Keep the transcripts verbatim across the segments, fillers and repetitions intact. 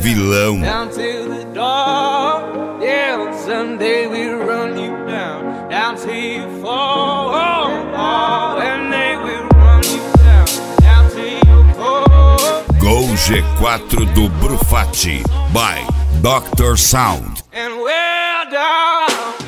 vilão. Down to the door, yeah, someday we run you down, down till you fall, oh, and they will run you down, down till you fall. Gol G quatro do Brufatti, by doutor Sound. And we're down.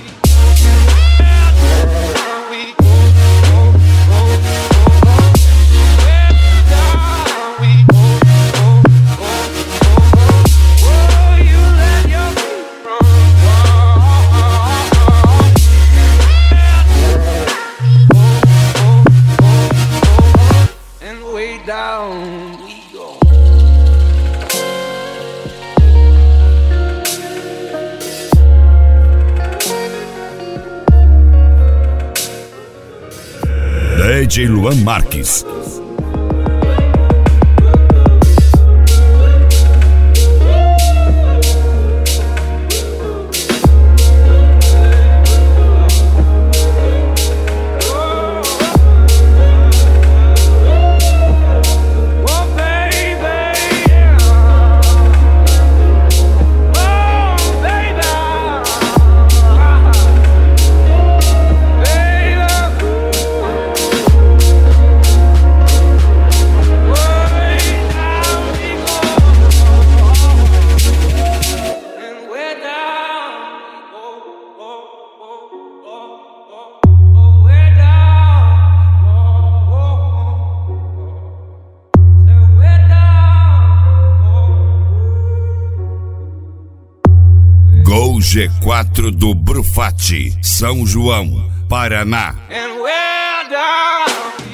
Down we go. D J Luan Marques. Gol G quatro do Brufatti, São João, Paraná. And we're down.